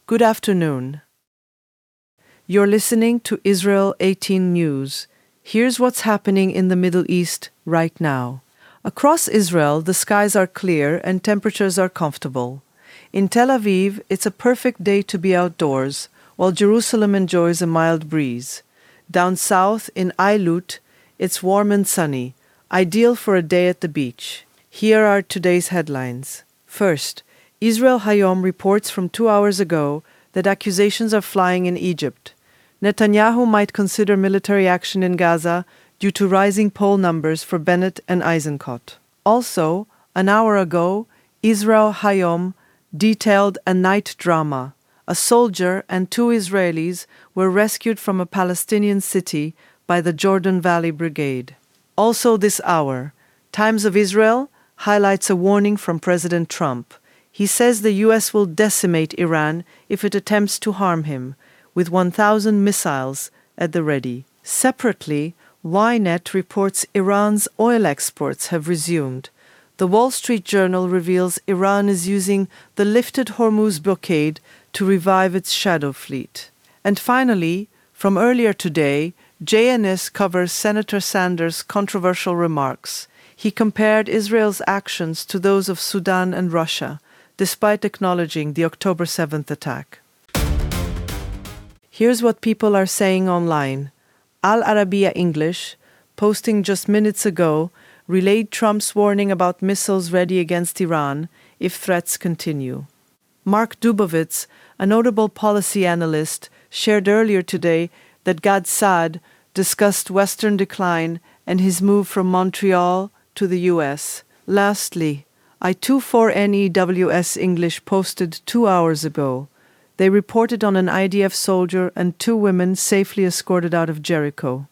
Good afternoon. You're listening to Israel 18 News. Here's what's happening in the Middle East right now. Across Israel, the skies are clear and temperatures are comfortable. In Tel Aviv, it's a perfect day to be outdoors, while Jerusalem enjoys a mild breeze. Down south, in Eilut, it's warm and sunny, ideal for a day at the beach. Here are today's headlines. First, Israel Hayom reports from 2 hours ago that accusations are flying in Egypt. Netanyahu might consider military action in Gaza due to rising poll numbers for Bennett and Eisenkot. Also, an hour ago, Israel Hayom detailed a night drama. A soldier and 2 Israelis were rescued from a Palestinian city by the Jordan Valley Brigade. Also this hour, Times of Israel highlights a warning from President Trump. He says the U.S. will decimate Iran if it attempts to harm him, with 1,000 missiles at the ready. Separately, Ynet reports Iran's oil exports have resumed. The Wall Street Journal reveals Iran is using the lifted Hormuz blockade to revive its shadow fleet. And finally, from earlier today, JNS covers Senator Sanders' controversial remarks. He compared Israel's actions to those of Sudan and Russia, despite acknowledging the October 7th attack. Here's what people are saying online. Al Arabiya English, posting just minutes ago, relayed Trump's warning about missiles ready against Iran if threats continue. Mark Dubovitz, a notable policy analyst, shared earlier today that Gad Saad discussed Western decline and his move from Montreal to the U.S. Lastly, I24NEWS English posted 2 hours ago. They reported on an IDF soldier and 2 women safely escorted out of Jericho.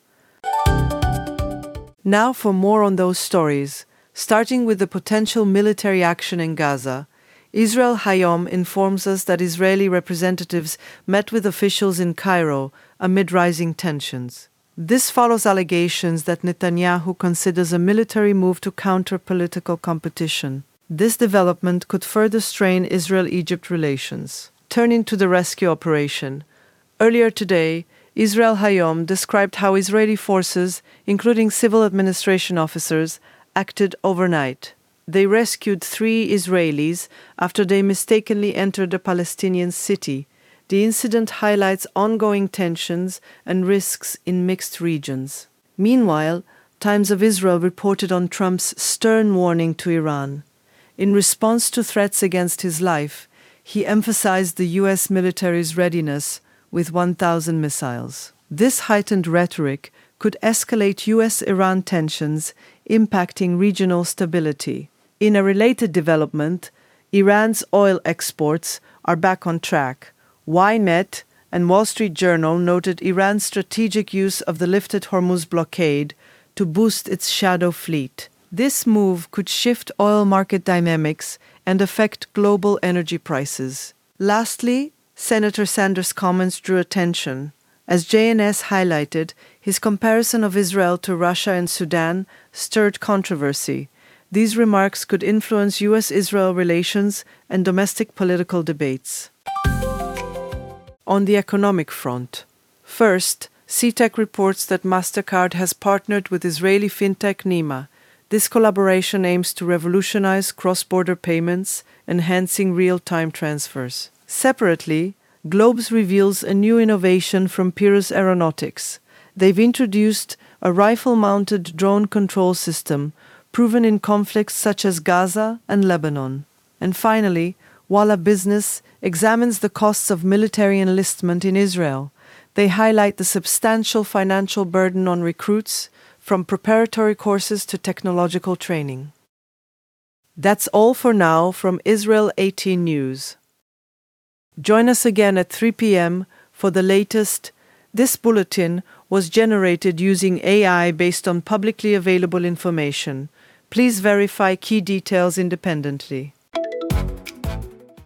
Now for more on those stories. Starting with the potential military action in Gaza, Israel Hayom informs us that Israeli representatives met with officials in Cairo amid rising tensions. This follows allegations that Netanyahu considers a military move to counter political competition. This development could further strain Israel-Egypt relations. Turning to the rescue operation. Earlier today, Israel Hayom described how Israeli forces, including civil administration officers, acted overnight. They rescued 3 Israelis after they mistakenly entered a Palestinian city. The incident highlights ongoing tensions and risks in mixed regions. Meanwhile, Times of Israel reported on Trump's stern warning to Iran. In response to threats against his life, he emphasized the U.S. military's readiness with 1,000 missiles. This heightened rhetoric could escalate U.S.-Iran tensions, impacting regional stability. In a related development, Iran's oil exports are back on track. Ynet and Wall Street Journal noted Iran's strategic use of the lifted Hormuz blockade to boost its shadow fleet. This move could shift oil market dynamics and affect global energy prices. Lastly, Senator Sanders' comments drew attention. As JNS highlighted, his comparison of Israel to Russia and Sudan stirred controversy. These remarks could influence U.S.-Israel relations and domestic political debates. On the economic front, first, CTEC reports that MasterCard has partnered with Israeli fintech Nima. This collaboration aims to revolutionize cross-border payments, enhancing real-time transfers. Separately, Globes reveals a new innovation from Pirus Aeronautics. They've introduced a rifle-mounted drone control system proven in conflicts such as Gaza and Lebanon. And finally, Walla Business examines the costs of military enlistment in Israel. They highlight the substantial financial burden on recruits, from preparatory courses to technological training. That's all for now from Israel 18 News. Join us again at 3 p.m. for the latest. This bulletin was generated using AI based on publicly available information. Please verify key details independently.